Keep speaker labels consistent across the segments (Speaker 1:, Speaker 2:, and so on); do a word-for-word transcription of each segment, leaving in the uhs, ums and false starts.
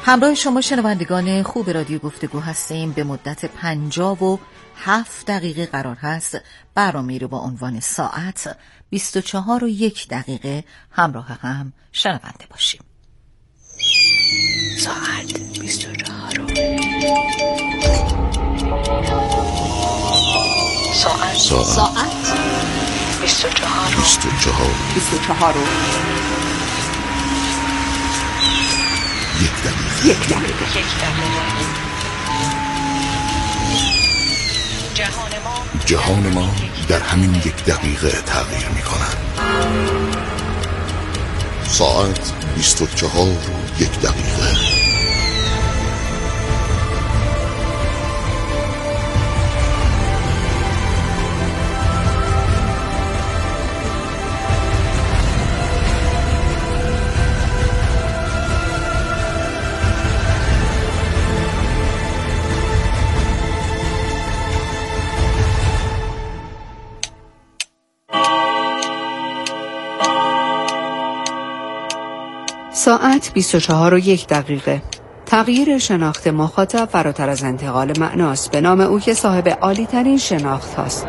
Speaker 1: همراه شما شنوندگان خوب رادیو گفتگو هستیم. به مدت پنجاه و هفت دقیقه قرار هست برنامه‌ای رو با عنوان ساعت بیست و چهار و یک دقیقه همراه هم شنونده باشیم. ساعت بیست و چهار و ساعت ساعت ساعت بیست و چهار بیست و چهار بیست و چهار و یک دقیقه یک دقیقه یک دقیقه جهان ما جهان ما در همین یک دقیقه تغییر می کند. ساعت بیست و چهار و یک دقیقه.
Speaker 2: ساعت بیست و چهار و یک دقیقه. تغییر شناخت مخاطب فراتر از انتقال معناست، به نام او که صاحب عالی ترین شناخت هست.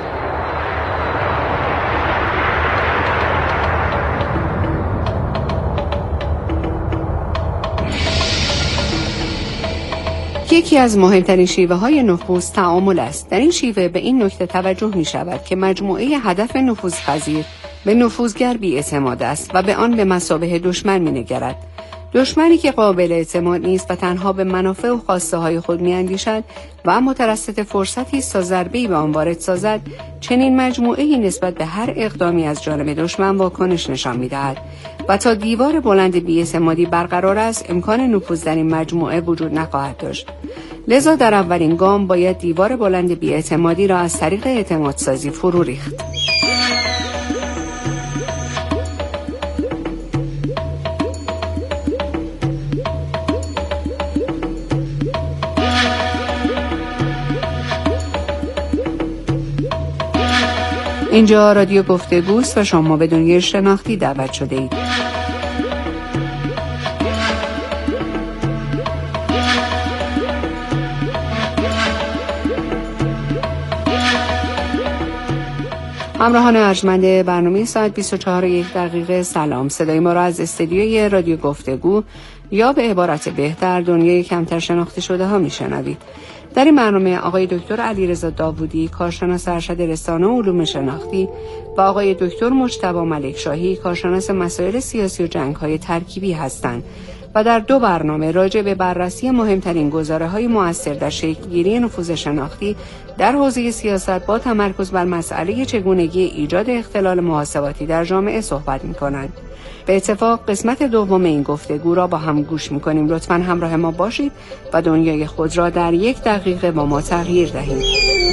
Speaker 2: یکی از مهمترین شیوه های نفوذ تعامل است. در این شیوه به این نکته توجه می شود که مجموعه هدف نفوذپذیر به نفوذگر بی‌اعتماد است و به آن به مثابه دشمن می‌نگرد. دشمنی که قابل اعتماد نیست و تنها به منافع و خواسته های خود می‌اندیشد و مترصد فرصتی است تا ضربه‌ای به آن وارد سازد، چنین مجموعه‌ای نسبت به هر اقدامی از جانب دشمن واکنش نشان می‌دهد و تا دیوار بلند بی‌اعتمادی برقرار است، امکان نفوذ در این مجموعه وجود نخواهد داشت. لذا در اولین گام باید دیوار بلند بی‌اعتمادی را از طریق اعتمادسازی فرو ریخت. اینجا رادیو گفتگوست و شما به دنیای شناختی دعوت شده اید. همراهان ارجمند برنامه ساعت بیست و چهار و یک دقیقه، سلام. صدای ما را از استودیوی رادیو گفتگو یا به عبارت بهتر دنیای کمتر شناخته شده ها میشنوید. در این برنامه آقای دکتر علیرضا داوودی، کارشناس ارشد رسانه و علوم شناختی، و آقای دکتر مجتبی ملکشاهی، کارشناس مسائل سیاسی و جنگ‌های ترکیبی هستند و در دو برنامه راجع به بررسی مهمترین گزاره‌های مؤثر در شکل‌گیری نفوذ شناختی در حوزه سیاست با تمرکز بر مسئله چگونگی ایجاد اختلال محاسباتی در جامعه صحبت می‌کنند. به اتفاق قسمت دوم این گفتگو را با هم گوش می‌کنیم. لطفاً همراه ما باشید و دنیای خود را در یک دقیقه با ما تغییر دهید.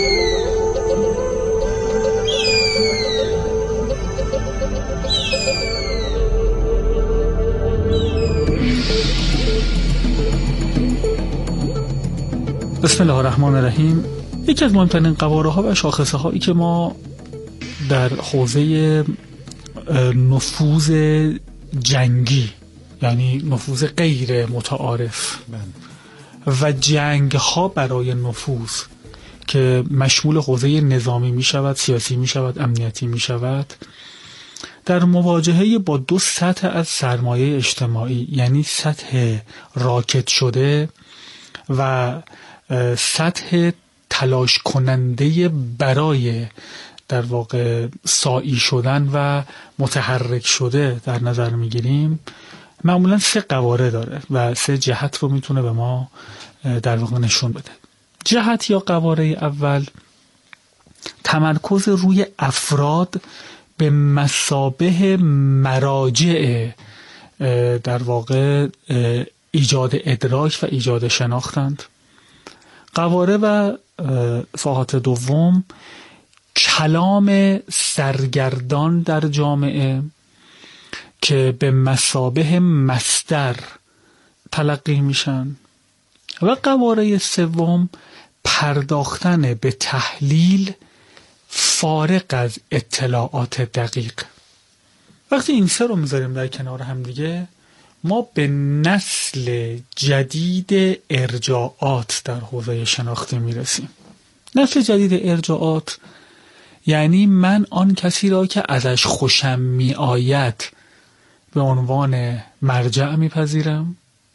Speaker 3: بسم الله الرحمن الرحیم. یکی از مهمترین قواره ها و شاخصه هایی که ما در حوزه نفوذ جنگی، یعنی نفوذ غیر متعارف و جنگ ها برای نفوذ که مشمول حوزه نظامی می شود، سیاسی می شود، امنیتی می شود، در مواجهه با دو سطح از سرمایه اجتماعی، یعنی سطح راکت شده و سطح تلاش کننده برای در واقع سایی شدن و متحرک شده در نظر میگیریم، معمولا سه قواره داره و سه جهت رو میتونه به ما در واقع نشون بده. جهت یا قواره اول تمرکز روی افراد به مثابه مراجع در واقع ایجاد ادراک و ایجاد شناختند. قواره و ساحات دوم کلام سرگردان در جامعه که به مثابه مصدر تلقی میشن، و قواره سوم پرداختن به تحلیل فارغ از اطلاعات دقیق. وقتی این سه رو میذاریم در کنار هم دیگه، ما به نسل جدید ارجاعات در حوزه شناختی میرسیم. نسل جدید ارجاعات یعنی من آن کسی را که ازش خوشم می آید به عنوان مرجع میپذیرم.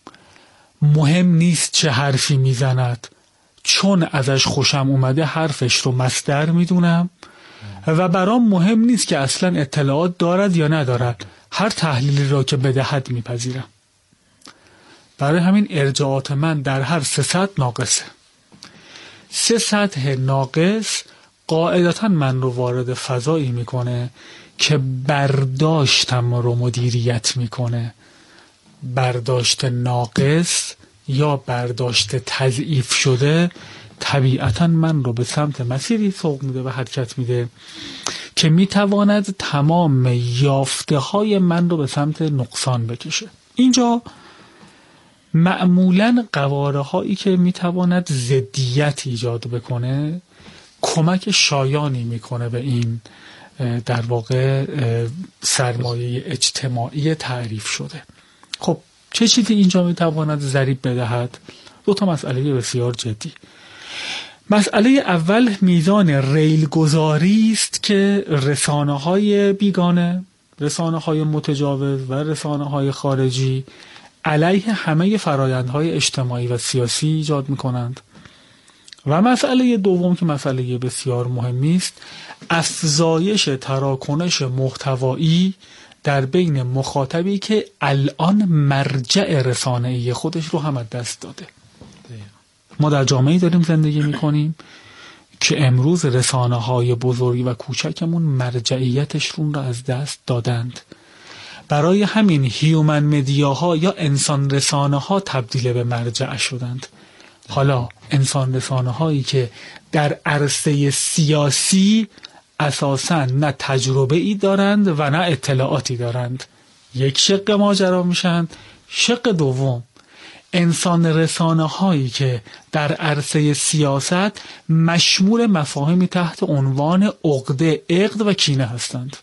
Speaker 3: مهم نیست چه حرفی میزند، چون ازش خوشم اومده حرفش رو مصدر میدونم و برام مهم نیست که اصلا اطلاعات دارد یا ندارد، هر تحلیلی را که بدهد میپذیرم. برای همین ارجاعات من در هر سه سطح ناقصه. سه سطح ناقص قاعدتا من رو وارد فضایی میکنه که برداشتم رو مدیریت میکنه. برداشت ناقص یا برداشت تضعیف شده طبیعتا من رو به سمت مسیری سوق میده و حرکت میده که میتواند تمام یافته های من رو به سمت نقصان بکشه. اینجا معمولا قواره هایی که میتواند ضدیت ایجاد بکنه کمک شایانی میکنه به این در واقع سرمایه اجتماعی تعریف شده. خب چه چیزی اینجا میتواند ضریب بدهد؟ دو تا مسئله بسیار جدی. مسئله اول میزان ریل گذاری است که رسانه های بیگانه، رسانه های متجاوز و رسانه های خارجی علیه همه فرایندهای اجتماعی و سیاسی ایجاد میکنند. و مسئله دوم که مسئله بسیار مهمی است، افزایش تراکنش محتوایی در بین مخاطبی که الان مرجع رسانه‌ای خودش رو هم از دست داده. ما در جامعه‌ای داریم زندگی میکنیم که امروز رسانه‌های بزرگی و کوچکمون مرجعیتشون رو از دست دادند. برای همین هیومن مدیاها یا انسان رسانه ها تبدیل به مرجع شدند. حالا انسان رسانه هایی که در عرصه سیاسی اساساً نه تجربه ای دارند و نه اطلاعاتی دارند، یک شق ماجرا میشن. شق دوم انسان رسانه هایی که در عرصه سیاست مشمول مفاهیمی تحت عنوان عقده، عقد و کینه هستند.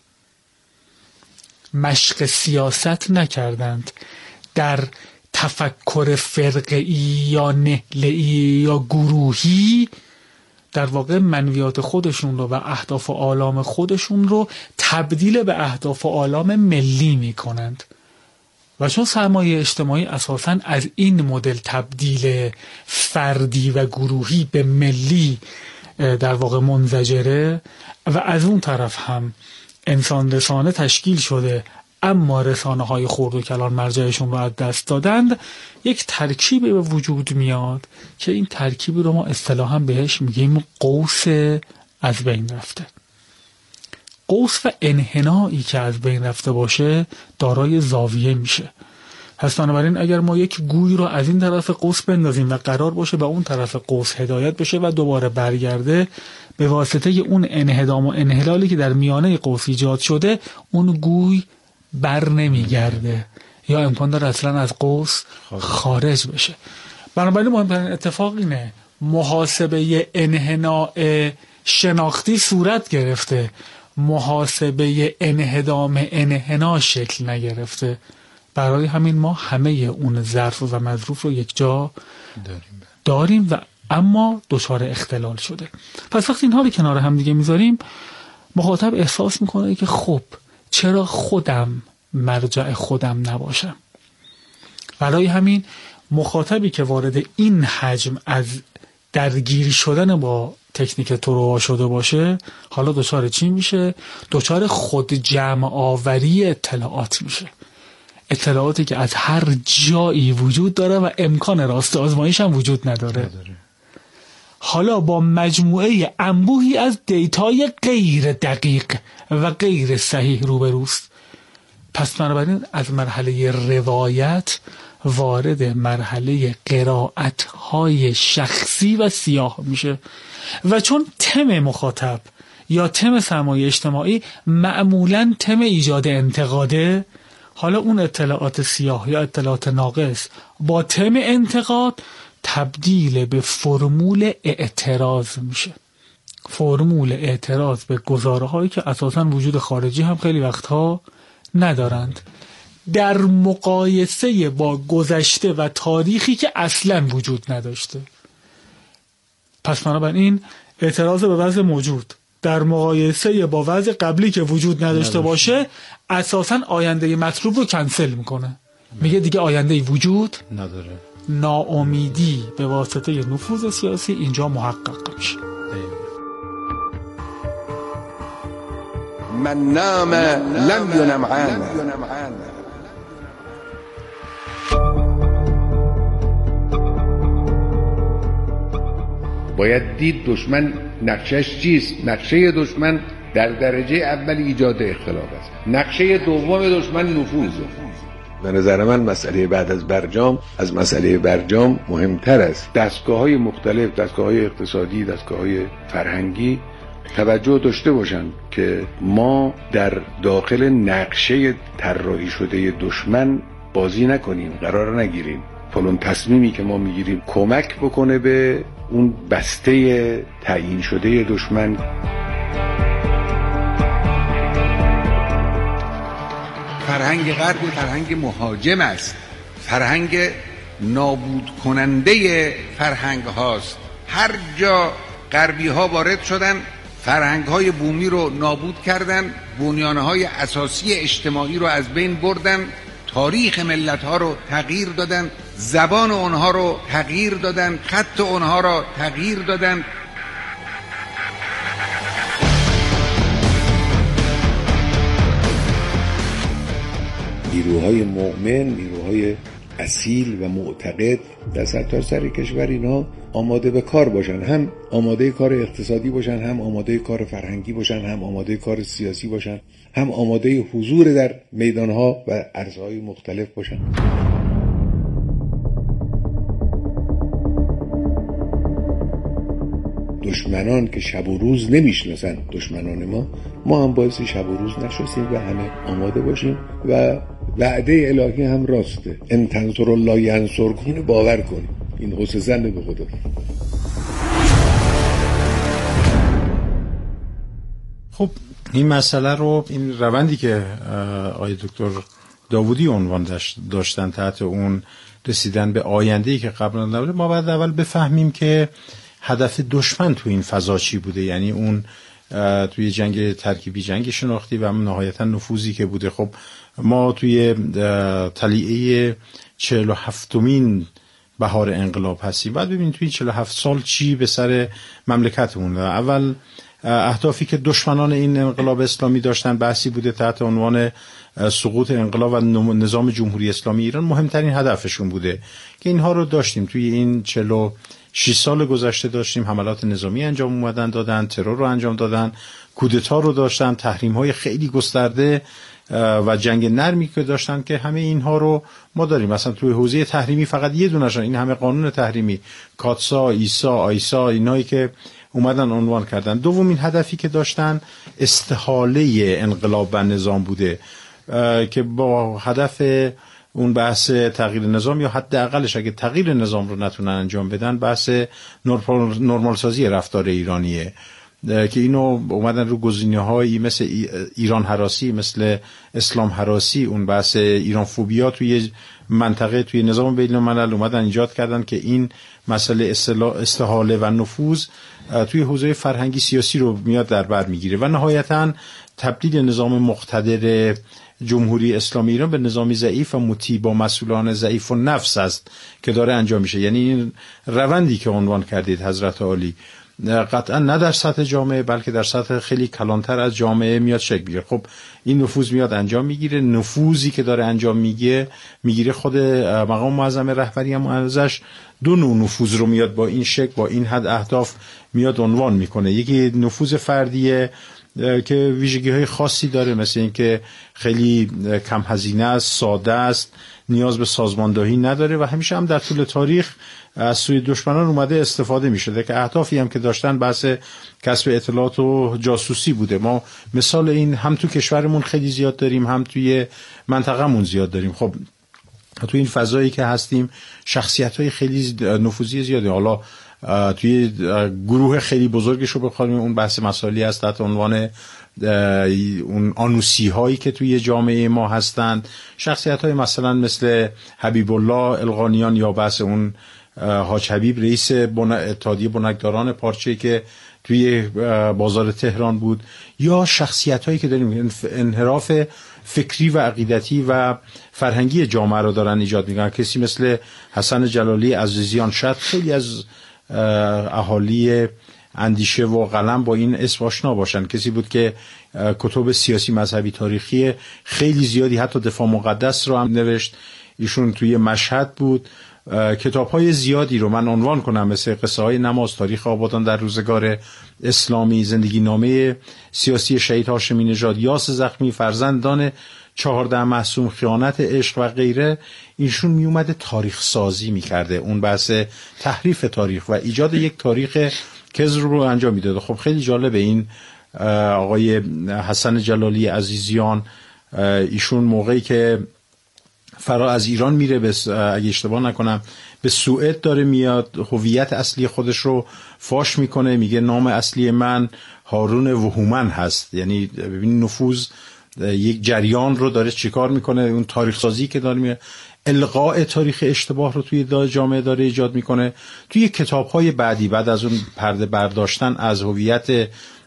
Speaker 3: مشق سیاست نکردند، در تفکر فرقه‌ای یا نهله‌ای یا گروهی در واقع منویات خودشون رو و اهداف و آلام خودشون رو تبدیل به اهداف و آلام ملی می کنند. و چون سرمایه اجتماعی اساساً از این مدل تبدیل فردی و گروهی به ملی در واقع منزجره و از اون طرف هم انسان رسانه تشکیل شده اما رسانه های خرد و کلان مرجعشون رو از دست دادند، یک ترکیبی به وجود میاد که این ترکیبی رو ما اصطلاحاً بهش میگیم قوس از بین رفته. قوس و انحنایی که از بین رفته باشه دارای زاویه میشه. پس بنابراین اگر ما یک گوی رو از این طرف قوس بندازیم و قرار باشه به اون طرف قوس هدایت بشه و دوباره برگرده، به واسطه اون انهدام و انحلالی که در میانه قوس ایجاد شده اون گوی بر نمیگرده یا امکان داره اصلا از قوس خارج بشه. بنابراین مهمترین اتفاق اینه محاسبه انحناء شناختی صورت گرفته، محاسبه انهدام انحنا شکل نگرفته. برای همین ما همه اون ظرف و مظروف رو یک جا داریم, داریم و اما دچار اختلال شده. پس وقتی اینها رو کنار هم دیگه میذاریم مخاطب احساس میکنه که خب چرا خودم مرجع خودم نباشم؟ برای همین مخاطبی که وارد این حجم از درگیر شدن با تکنیک تروا شده باشه حالا دچار چی میشه؟ دچار خود جمع آوری اطلاعات میشه. اطلاعاتی که از هر جایی وجود داره و امکان راست آزمایش هم وجود نداره, نداره. حالا با مجموعه انبوهی از دیتای غیر دقیق و غیر صحیح روبروست. پس بنابراین از مرحله روایت وارد مرحله قرائت‌های شخصی و سیاه میشه و چون تم مخاطب یا تم سرمایه اجتماعی معمولاً تم ایجاد انتقاده، حالا اون اطلاعات سیاه یا اطلاعات ناقص با تم انتقاد تبدیل به فرمول اعتراض میشه. فرمول اعتراض به گزاره‌هایی که اساساً وجود خارجی هم خیلی وقتها ندارند. در مقایسه با گذشته و تاریخی که اصلا وجود نداشته. پس بنابراین اعتراض به وضع موجود در مقایسه با وضع قبلی که وجود نداشته باشه اساساً آینده مطلوب رو کنسل میکنه. میگه دیگه آینده وجود
Speaker 4: نداره.
Speaker 3: ناامیدی به واسطه نفوذ سیاسی اینجا محقق میشه.
Speaker 5: من نام لم ینم عنه.
Speaker 6: باید دید دشمن نقشش چیست. نقشه دشمن در درجه اول ایجاد اختلاف است. نقشه دوم دشمن نفوذه.
Speaker 5: به نظر من مسئله بعد از برجام از مسئله برجام مهمتر است.
Speaker 6: دستگاه‌های مختلف، دستگاه‌های اقتصادی، دستگاه‌های فرهنگی توجه داشته باشن که ما در داخل نقشه طراحی شده دشمن بازی نکنیم، قرار نگیریم. فلان تصمیمی که ما میگیریم کمک بکنه به اون بسته تعیین شده دشمن. فرهنگ غرب فرهنگ مهاجم است، فرهنگ نابود کننده فرهنگ هاست. هر جا غربی ها وارد شدن فرهنگ های بومی رو نابود کردن، بنیانه های اساسی اجتماعی رو از بین بردن، تاریخ ملت ها رو تغییر دادن، زبان اونها رو تغییر دادن، خط اونها رو تغییر دادن.
Speaker 5: نیروهای مؤمن، نیروهای اصیل و معتقد در سرتاسر کشور اینا آماده به کار باشن، هم آماده کار اقتصادی باشن، هم آماده کار فرهنگی باشن، هم آماده کار سیاسی باشن، هم آماده حضور در میدانها و عرصه‌های مختلف باشن. دشمنان که شب و روز نمیشناسن دشمنان ما، ما هم باعث شب و روز نشناسیم و همه آماده باشیم و وعده الهی هم راسته. ان تنصروا الله ینصرکم، اینو باور کنیم. این حسن ظن به خدا.
Speaker 4: خب این مسئله رو، این روندی که آقای دکتر داوودی عنوان داشتن تحت اون رسیدن به آینده‌ای که قبلا نبوده، ما باید اول بفهمیم که هدف دشمن تو این فضا چی بوده. یعنی اون توی جنگ ترکیبی، جنگ شناختی و نهایتا نفوذی که بوده. خب ما توی طلیعه چهل و هفتمین بهار انقلاب هستیم. بعد ببینید توی چهل و هفت سال چی به سر مملکتمون. اول اهدافی که دشمنان این انقلاب اسلامی داشتن بحثی بوده تحت عنوان سقوط انقلاب و نظام جمهوری اسلامی ایران. مهمترین هدفشون بوده که اینها رو داشتیم توی این چهل و شش سال گذشته داشتیم. حملات نظامی انجام اومدن دادن، ترور رو انجام دادن، کودتا رو داشتن، تحریم‌های خیلی گسترده و جنگ نرمی که داشتن که همه اینها رو ما داریم. مثلا توی حوزه تحریمی فقط یه دونه‌شون این همه قانون تحریمی، کاتسا، ایسا، آیسا، اینایی که اومدن عنوان کردن. دومین هدفی که داشتن استحاله انقلاب و نظام بوده که با هدف اون بحث تغییر نظام یا حداقلش اگه تغییر نظام رو نتونن انجام بدن بحث نرمال سازی رفتار ایرانیه که اینو اومدن رو گزینه‌هایی مثل ایران هراسی، مثل اسلام هراسی، اون بحث ایران فوبیا توی منطقه توی نظام بین الملل اومدن ایجاد کردن که این مسئله استحاله و نفوذ توی حوزه فرهنگی سیاسی رو میاد در بر میگیره و نهایتاً تبدیل نظام مقتدر جمهوری اسلامی ایران به نظامی ضعیف و مطیع با مسئولان ضعیف و نفس است که داره انجام میشه. یعنی این روندی که عنوان کردید حضرت عالی قطعا نه در سطح جامعه بلکه در سطح خیلی کلانتر از جامعه میاد شکل میگیره. خب این نفوذ میاد انجام میگیره. نفوذی که داره انجام میگیره میگیره خود مقام معظم رهبری هم ازش دو نوع نفوذ رو میاد با این شکل، با این حد اهداف میاد عنوان میکنه. یکی نفوذ فردیه که ویژگی‌های خاصی داره، مثل این که خیلی کم هزینه است، ساده است، نیاز به سازماندهی نداره و همیشه هم در طول تاریخ از سوی دشمنان اومده استفاده می‌شده که اهدافی هم که داشتن بحث کسب اطلاعات و جاسوسی بوده. ما مثال این هم تو کشورمون خیلی زیاد داریم، هم توی منطقه‌مون زیاد داریم. خب تو این فضایی که هستیم شخصیت‌های خیلی نفوذی زیاده. حالا توی گروه خیلی بزرگش رو بخوایم اون بحث مسائلی هست تحت عنوان اون آنوسی هایی که توی جامعه ما هستند، شخصیت های مثلا مثل حبیب الله القانیان یا بحث اون حاج حبیب رئیس اتحادیه بنکداران پارچه که توی بازار تهران بود، یا شخصیت هایی که داریم انحراف فکری و عقیدتی و فرهنگی جامعه رو دارن ایجاد میکنن. کسی مثل حسن جلالی عزیزیان، شاید خیلی از اهالی اندیشه و قلم با این اسم آشنا باشن. کسی بود که کتب سیاسی مذهبی تاریخی خیلی زیادی حتی دفاع مقدس رو هم نوشت. ایشون توی مشهد بود. کتاب‌های زیادی رو من عنوان کنم مثل قصه های نماز، تاریخ آبادان در روزگار اسلامی، زندگی نامه سیاسی شهید هاشمی نژاد، یاس زخمی، فرزندان چهارده معصوم، خیانت عشق و غیره. ایشون می اومده تاریخ سازی میکرده، اون بحث تحریف تاریخ و ایجاد یک تاریخ کذب رو انجام میداده. خب خیلی جالبه این آقای حسن جلالی عزیزیان، ایشون موقعی که فرا از ایران میره، به اگه اشتباه نکنم به سوئد داره میاد، هویت اصلی خودش رو فاش میکنه، میگه نام اصلی من هارون وهومن هست. یعنی ببین نفوذ یک جریان رو داره چیکار میکنه، اون تاریخ سازی که داره میره، القاء تاریخ اشتباه رو توی جامعه داره ایجاد میکنه. توی کتاب‌های بعدی بعد از اون پرده برداشتن از هویت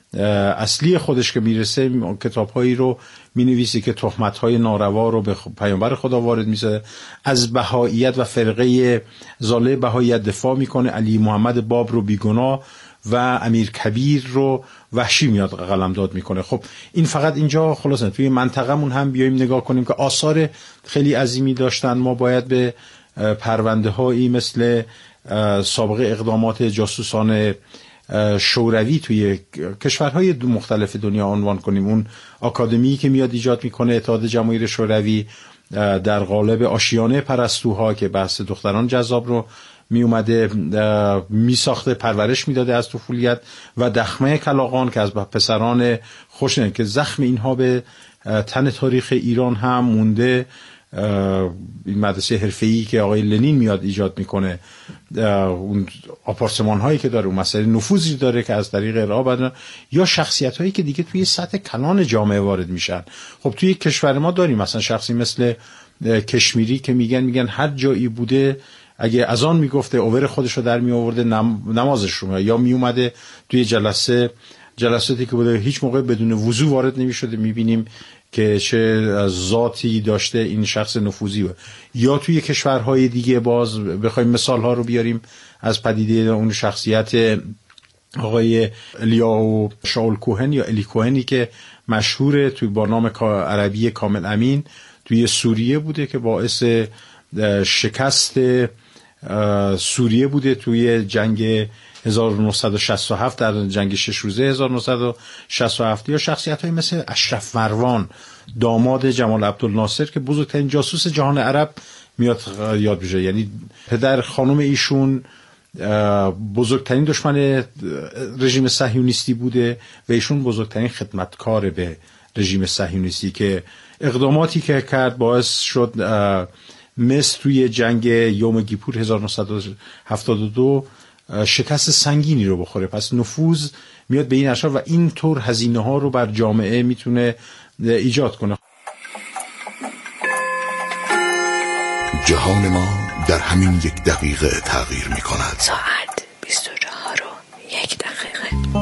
Speaker 4: اصلی خودش که میرسه، کتاب‌هایی رو مینویسه که تهمت‌های ناروا رو به پیامبر خدا وارد میشه، از بهائیت و فرقه ضاله بهائیت دفاع میکنه، علی محمد باب رو بیگناه و امیر کبیر رو وحشی میاد قلمداد میکنه. خب این فقط اینجا خلاصه توی منطقه‌مون هم بیایم نگاه کنیم که آثار خیلی عظیمی داشتن. ما باید به پرونده‌هایی مثل سابقه اقدامات جاسوسان شوروی توی کشورهای مختلف دنیا عنوان کنیم. اون آکادمی که میاد ایجاد میکنه اتحاد جماهیر شوروی در قالب آشیانه پرستوها که بحث دختران جذاب رو می اومده می ساخته، پرورش میداده از طفولیت، و دخمه کلاغان که از پسران خوشنه که زخم اینها به تن تاریخ ایران هم مونده. این مدرسه حرفه‌ای که آقای لنین میاد ایجاد میکنه، اون آپارتمان هایی که داره، اون مسئله نفوذی داره که از طریق ارائه بدن، یا شخصیت هایی که دیگه توی سطح کلان جامعه وارد میشن. خب توی کشور ما داریم مثلا شخصی مثل کشمیری که میگن میگن هر جایی بوده اگه اذان میگفته اوور خودش رو در می آورده، نمازش رو، یا می اومده توی جلسه جلساتی که بوده هیچ موقع بدون وضو وارد نمیشده، میبینیم که چه ذاتی داشته این شخص نفوذی. یا توی کشورهای دیگه باز بخوایم مثالها رو بیاریم از پدیده اون شخصیت آقای الیاهو شاول کوهن یا الی کوهنی که مشهوره توی با نام عربی کامل امین، توی سوریه بوده که باعث شکست سوریه بوده توی جنگ هزار و نهصد و شصت و هفت، در جنگ شش روزه هزار و نهصد و شصت و هفت. یا شخصیت‌های مثل اشرف مروان داماد جمال عبدالناصر که بزرگترین جاسوس جهان عرب میاد یاد بشه. یعنی پدر خانم ایشون بزرگترین دشمن رژیم صهیونیستی بوده و ایشون بزرگترین خدمتکار به رژیم صهیونیستی که اقداماتی که کرد باعث شد مصر توی جنگ یوم کیپور هزار و نهصد و هفتاد و دو شکست سنگینی رو بخوره. پس نفوذ میاد به این اشکال و اینطور هزینه ها رو بر جامعه میتونه ایجاد کنه.
Speaker 7: جهان ما در همین یک دقیقه تغییر میکند.
Speaker 2: ساعت بیست و چهار و یک دقیقه.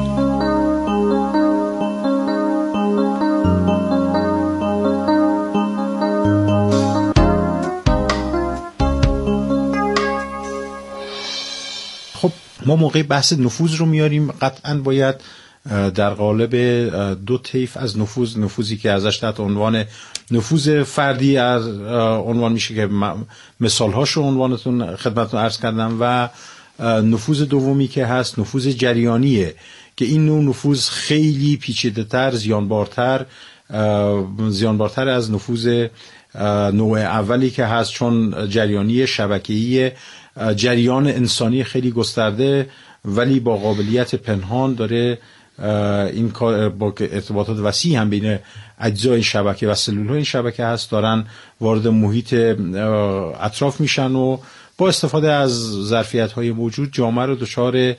Speaker 4: ما موقع بحث نفوذ رو میاریم قطعاً باید در قالب دو طیف از نفوذ، نفوذی که ازش تحت عنوان نفوذ فردی از عنوان میشه که مثالهاش رو عنوانتون خدمتتون عرض کردم، و نفوذ دومی که هست نفوذ جریانیه که این نوع نفوذ خیلی پیچیده‌تر، زیانبارتر زیانبارتر از نفوذ نوع اولی که هست، چون جریانی شبکه‌ای، جریان انسانی خیلی گسترده ولی با قابلیت پنهان داره این کار با ارتباطات وسیع هم بین اجزای این شبکه و سلول‌های این شبکه هست، دارن وارد محیط اطراف میشن و با استفاده از ظرفیت‌های موجود جامعه رو دچار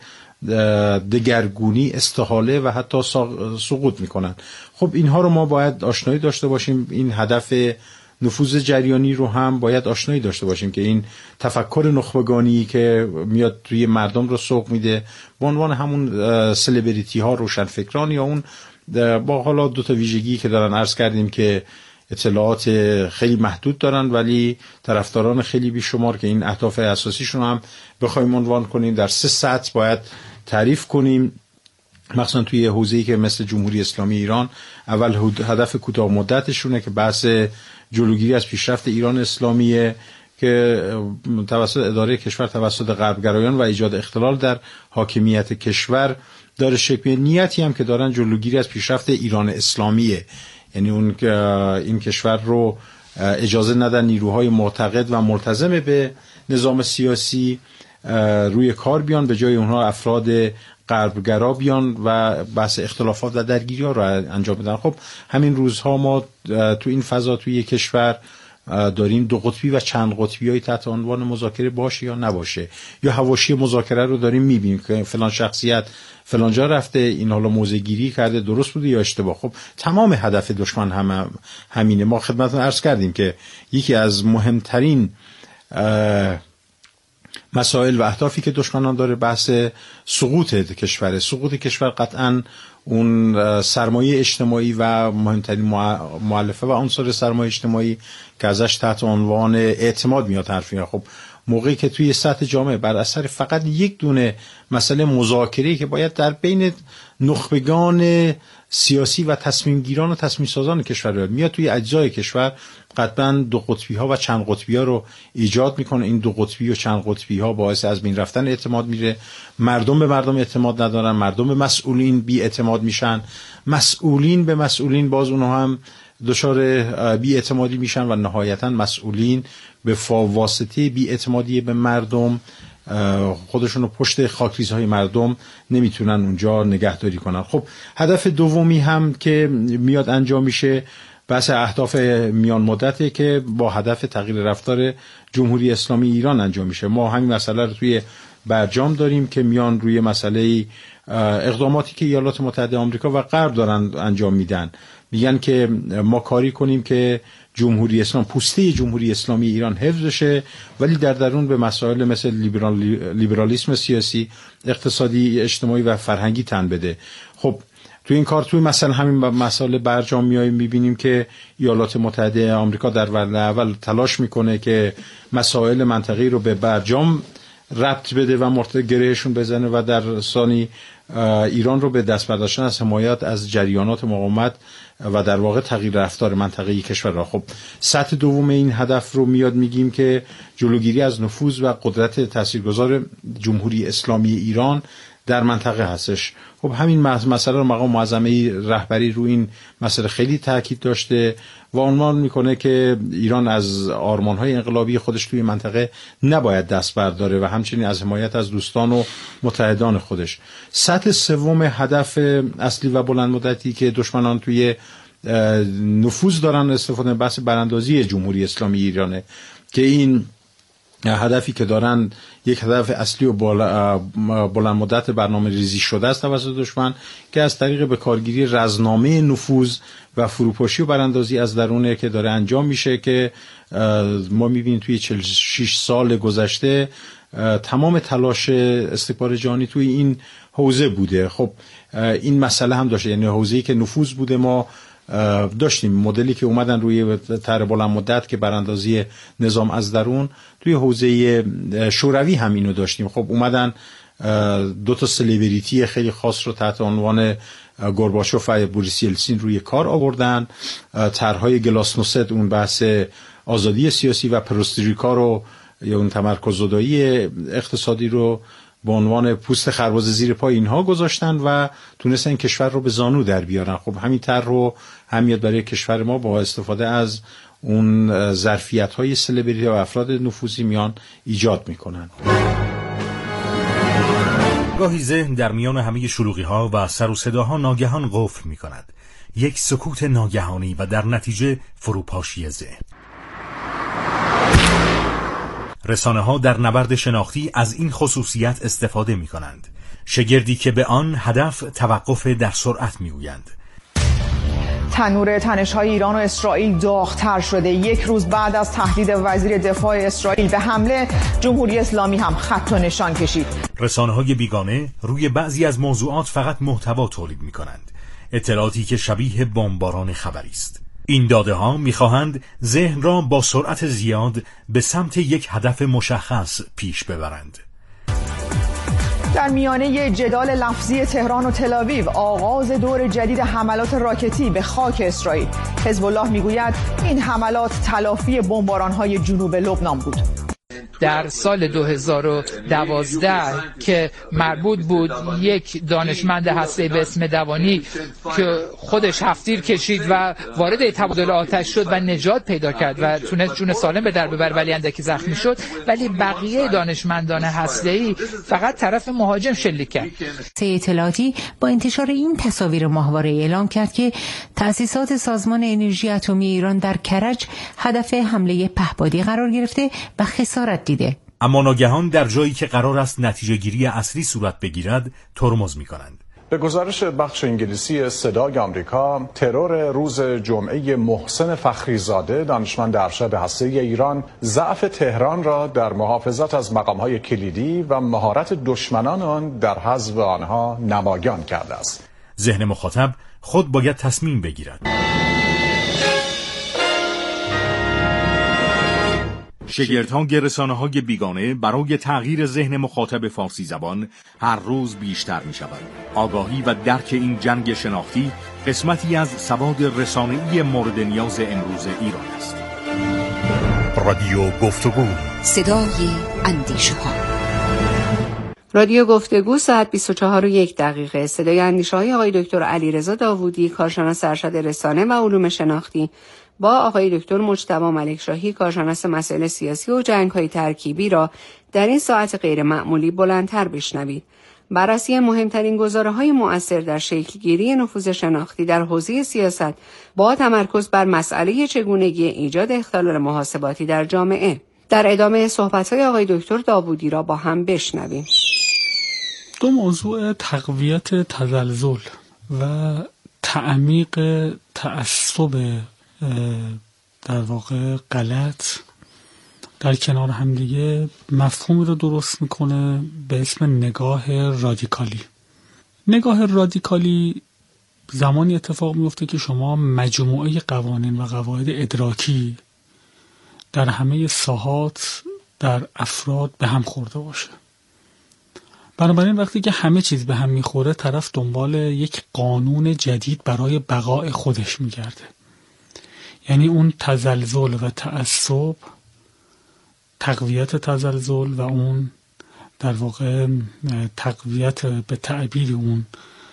Speaker 4: دگرگونی، استحاله و حتی سقوط میکنن. خب اینها رو ما باید آشنایی داشته باشیم. این هدف نفوذ جریانی رو هم باید آشنایی داشته باشیم که این تفکر نخبگانی که میاد توی مردم رو سوق میده به عنوان همون سلبریتی ها، روشنفکران، یا اون با حالا دو تا ویژگی که دارن عرض کردیم که اطلاعات خیلی محدود دارن ولی طرفداران خیلی بیشمار، که این اهداف اساسیشون هم بخوایم عنوان کنیم در سه سطح باید تعریف کنیم. مثلا توی حوزه‌ای که مثل جمهوری اسلامی ایران، اول هدف کوتاه مدتشونه که بحث جلوگیری از پیشرفت ایران اسلامیه که توسط اداره کشور توسط غربگرایان و ایجاد اختلال در حاکمیت کشور داره شکل. نیتی هم که دارن جلوگیری از پیشرفت ایران اسلامیه، یعنی اون که این کشور رو اجازه ندن نیروهای معتقد و ملتزم به نظام سیاسی روی کار بیان، به جای اونها افراد غربگرا بیان و بحث اختلافات و درگیری ها رو انجام بدن. خب همین روزها ما تو این فضا توی کشور داریم دو قطبی و چند قطبی های تحت عنوان مذاکره باشه یا نباشه، یا حواشی مذاکره رو داریم میبینیم که فلان شخصیت فلان جا رفته، این حالا موضع گیری کرده، درست بوده یا اشتباه. خب تمام هدف دشمن هم همینه. ما خدمتتون عرض کردیم که یکی از مهمترین مسائل و اهدافی که دشمنان داره بحث سقوط کشور. سقوط کشور قطعاً اون سرمایه اجتماعی و مهمترین مؤلفه و عنصر سرمایه اجتماعی که ازش تحت عنوان اعتماد میاد حرفی. خب موقعی که توی سطح جامعه بر اثر فقط یک دونه مسئله مذاکره‌ای که باید در بین نخبگان سیاسی و تصمیم گیران و تصمیم سازان کشور میاد توی اجزای کشور، قطعاً دو قطبی ها و چند قطبی ها رو ایجاد میکنه. این دو قطبی و چند قطبی ها باعث از بین رفتن اعتماد میره. مردم به مردم اعتماد ندارن، مردم به مسئولین بی اعتماد میشن، مسئولین به مسئولین باز اونها هم دچار بی اعتمادی میشن و نهایتاً مسئولین به واسطه بی اعتمادی به مردم خودشونو پشت خاکریزهای مردم نمیتونن اونجا نگهداری کنن. خب هدف دومی هم که میاد انجام میشه بحث اهداف میان مدته که با هدف تغییر رفتار جمهوری اسلامی ایران انجام میشه. ما همین مسئله رو توی برجام داریم که میان روی مسئله اقداماتی که ایالات متحده آمریکا و غرب دارن انجام میدن، میگن که ما کاری کنیم که جمهوری اسلام، پوسته جمهوری اسلامی ایران حفظ بشه، ولی در درون به مسائل مثل لیبرال، لیبرالیسم سیاسی، اقتصادی، اجتماعی و فرهنگی تن بده. خب تو این کار، توی مثلا همین مسائل برجام میاییم میبینیم که ایالات متحده آمریکا در ول اول تلاش میکنه که مسائل منطقه‌ای رو به برجام ربط بده و مرتبط گرهشون بزنه و در ثانی ایران رو به دست برداشتن از حمایت از جریانات مقاومت و در واقع تغییر رفتار منطقه‌ای کشور را. خب سطح دوم این هدف رو میاد میگیم که جلوگیری از نفوذ و قدرت تاثیرگذار جمهوری اسلامی ایران در منطقه هستش. خب همین مسئله رو مقام معظمه رهبری رو این مسئله خیلی تاکید داشته و عنوان میکنه که ایران از آرمان‌های انقلابی خودش توی منطقه نباید دست برداره و همچنین از حمایت از دوستان و متحدان خودش. سطح سوم هدف اصلی و بلند مدتی که دشمنان توی نفوذ دارن استفاده بحث براندازی جمهوری اسلامی ایرانه که این هدفی که دارن یک هدف اصلی و بلند مدت برنامه ریزی شده است توسط دشمن که از طریق به کارگیری رزنامه نفوذ و فروپاشی و براندازی از درونه که داره انجام میشه که ما میبینیم توی چهل و شش سال گذشته تمام تلاش استکبار جهانی توی این حوزه بوده. خب این مسئله هم داشته، یعنی حوزه‌ای که نفوذ بوده ما داشتیم، مدلی که اومدن روی طرح بلند مدت که براندازی نظام از درون، توی حوزه شوروی هم اینو داشتیم. خب اومدن دو تا سلبریتی خیلی خاص رو تحت عنوان گورباچوف و بوریس یلتسین روی کار آوردن. طرحهای گلاسنوست، اون بحث آزادی سیاسی و پروستریکا رو یا اون تمرکز زدایی اقتصادی رو به عنوان پوست خربزه زیر پای اینها گذاشتن و تونستن کشور رو به زانو در بیارن. خب همین طرح رو هم میاد برای کشور ما با استفاده از اون ظرفیت‌های سلبریتی و افراد نفوذی میان ایجاد میکنن.
Speaker 8: گاهی ذهن در میان همه شلوغی‌ها و سر و صداها ناگهان قفل میکند. یک سکوت ناگهانی و در نتیجه فروپاشی ذهن. رسانه‌ها در نبرد شناختی از این خصوصیت استفاده می‌کنند. شگردی که به آن هدف توقف در سرعت می‌گویند.
Speaker 9: تنور تنش‌های ایران و اسرائیل داغ‌تر شده. یک روز بعد از تهدید وزیر دفاع اسرائیل به حمله، جمهوری اسلامی هم خط و نشان کشید.
Speaker 8: رسانه‌های بیگانه روی بعضی از موضوعات فقط محتوا تولید می‌کنند، اطلاعاتی که شبیه بمباران خبری است. این داده‌ها می‌خواهند ذهن را با سرعت زیاد به سمت یک هدف مشخص پیش ببرند.
Speaker 9: در میانه جدال لفظی تهران و تل‌آویو، آغاز دور جدید حملات راکتی به خاک اسرائیل. حزب الله میگوید این حملات تلافی بمباران‌های جنوب لبنان بود.
Speaker 10: در سال دو هزار و دوازده که مربوط بود یک دانشمند هسته‌ای به اسم دوانی که خودش هفت‌تیر کشید و وارد تبادل آتش شد و نجات پیدا کرد و تونست جون سالم به در ببره، ولی اندکی زخمی شد، ولی بقیه دانشمندان هسته‌ای فقط طرف مهاجم شلیک کرد.
Speaker 11: اطلاعاتی با انتشار این تصاویر ماهواره اعلام کرد که تأسیسات سازمان انرژی اتمی ایران در کرج هدف حمله پهپادی قرار گرفته و خسارت دیده.
Speaker 8: اما ناگهان در جایی که قرار است نتیجه گیری اصلی صورت بگیرد ترمز می کنند.
Speaker 12: به گزارش بخش انگلیسی صدای آمریکا، ترور روز جمعه محسن فخریزاده، دانشمند ارشد هسته‌ای ایران، ضعف تهران را در محافظت از مقام‌های کلیدی و مهارت دشمنان آن در حذف آنها نمایان کرده است.
Speaker 8: ذهن مخاطب خود باید تصمیم بگیرد. شگردها رسانه‌های بیگانه برای تغییر ذهن مخاطب فارسی زبان هر روز بیشتر می شود. آگاهی و درک این جنگ شناختی قسمتی از سواد رسانه‌ای مورد نیاز امروز ایران است.
Speaker 7: رادیو گفتگو،
Speaker 2: صدای اندیشه‌ها. رادیو گفتگو، ساعت بیست و چهار و یک دقیقه. صدای اندیشه‌های آقای دکتر علیرضا داوودی، کارشناس ارشد رسانه و علوم شناختی، با آقای دکتر مجتبی ملکشاهی، کارشناس مسائل سیاسی و جنگ‌های ترکیبی را در این ساعت غیر معمولی بلندتر بشنوید. بررسی مهمترین گزاره‌های مؤثر در شکل‌گیری نفوذ شناختی در حوزه سیاست با تمرکز بر مسئله چگونگی ایجاد اختلال محاسباتی در جامعه. در ادامه صحبت‌های آقای دکتر داوودی را با هم بشنویم.
Speaker 3: دو موضوع تقویت تزلزل و تعمیق تعصب در واقع غلط در کنار هم دیگه مفهومی رو درست میکنه به اسم نگاه رادیکالی. نگاه رادیکالی زمانی اتفاق میفته که شما مجموعه قوانین و قواعد ادراکی در همه ساحات در افراد به هم خورده باشه. بنابراین وقتی که همه چیز به هم میخوره، طرف دنبال یک قانون جدید برای بقای خودش میگرده. یعنی اون تزلزل و تعصب، تقویت تزلزل و اون در واقع تقویت به تعبیر اون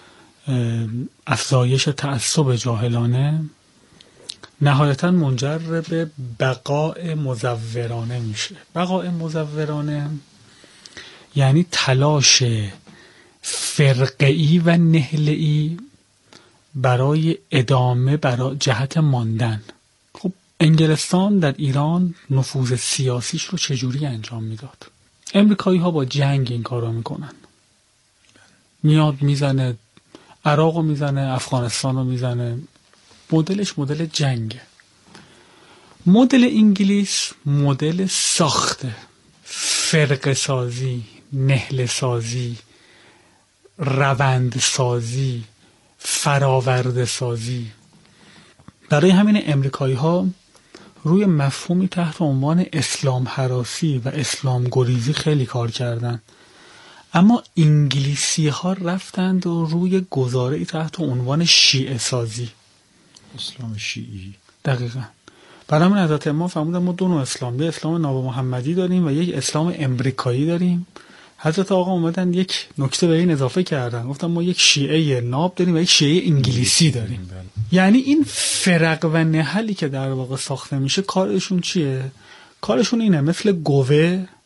Speaker 3: افزایش تعصب جاهلانه نهایتا منجر به بقای مزورانه میشه. بقای مزورانه یعنی تلاش فرقه‌ای و نهله‌ای برای ادامه، برای جهت ماندن. خب انگلستان در ایران نفوذ سیاسیش رو چجوری انجام میداد؟ امریکایی ها با جنگ این کار رو میکنن. میاد میزنه عراق رو میزنه، افغانستان رو میزنه. مدلش مدل جنگه. مدل انگلیس مدل ساخته، فرقه سازی، نهل سازی، روند سازی، فراورده سازی. برای همین امریکایی ها روی مفهومی تحت عنوان اسلام هراسی و اسلام گریزی خیلی کار کردن، اما انگلیسی ها رفتند و روی گزاره‌ای تحت عنوان شیعه سازی،
Speaker 4: اسلام شیعی.
Speaker 3: دقیقاً. برای همین حضرت امام فرمودن ما دو نوع اسلام، یک اسلام ناب محمدی داریم و یک اسلام امریکایی داریم. حضرت آقا اومدن یک نکته به این اضافه کردن، گفتن ما یک شیعه ناب داریم و یک شیعه انگلیسی داریم. یعنی این فرق و نهلی که در واقع ساخته میشه کارشون چیه؟ کارشون اینه مثل گوه